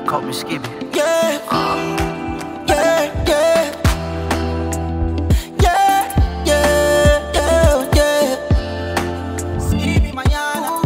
call me Skippy. Yeah, yeah, yeah. Yeah, yeah, yeah, yeah. Skippy mañana.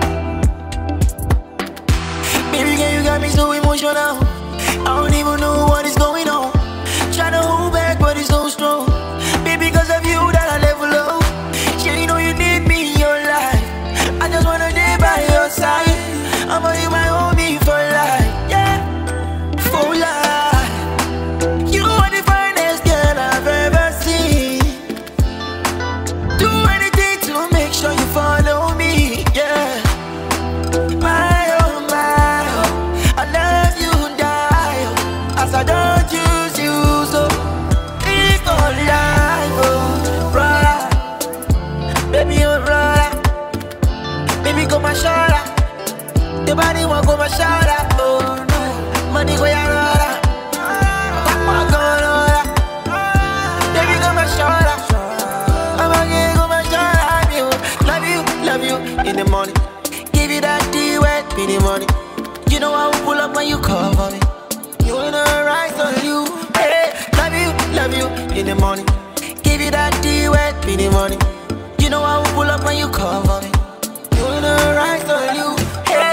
Baby girl, you got me so emotional. I don't even know what is going on. Tryna hold back, but it's so strong. Baby, cause of you that I level up. Yeah, you know you need me in your life. I just wanna stay by your side. I'ma be my homie for life. Yeah, for life. You are the finest girl I've ever seen. Do anything to make sure you follow me. Yeah, my oh my oh, I love you die. As I don't choose you, so it's for life. Oh, brother, baby, oh brother, baby, go my shoulder. The body won't go my shoulder. Oh no, money go your roller. I'm going on. Baby, go my shoulder. I'm again go my shoulder. Love you in the morning. Give you that D wet in the morning. You know I will pull up when you call for me. You know right on you. Hey, love you in the morning. Give you that D wet in the morning. You know I will pull up when you call for me. You know right on you. Hey,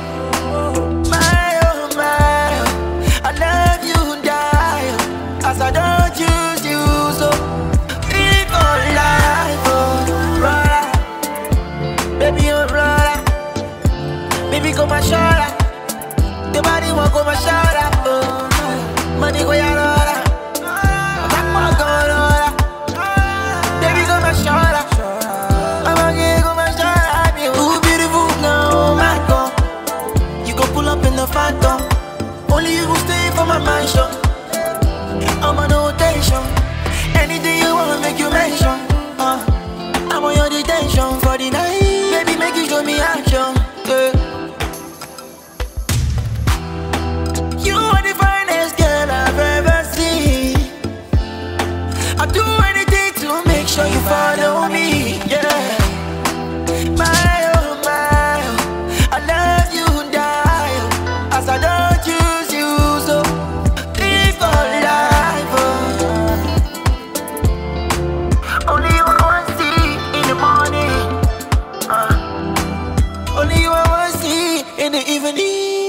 my oh my oh, I love you die. As I don't choose you, so live for life, oh brother. Baby, oh brother. Baby, go my shoulder. The body won't go my shoulder. Oh no, money go your roller. I'm going on. Baby, go my shoulder. I'm again go my shoulder. Ooh, beautiful now, oh my God. You go pull up in the phantom. Only you go stay for my mansion. I'm on rotation. Anything you wanna make you mention. I'm on your detention for the night. Baby, make you show me action. Yeah. You are the finest girl I've ever seen. I'll do anything to make sure you follow me. Yeah, my oh my oh, I love you die. As I don't choose you, so live for life. Oh. Only you I wanna see in the morning. Only you I wanna see in the evening.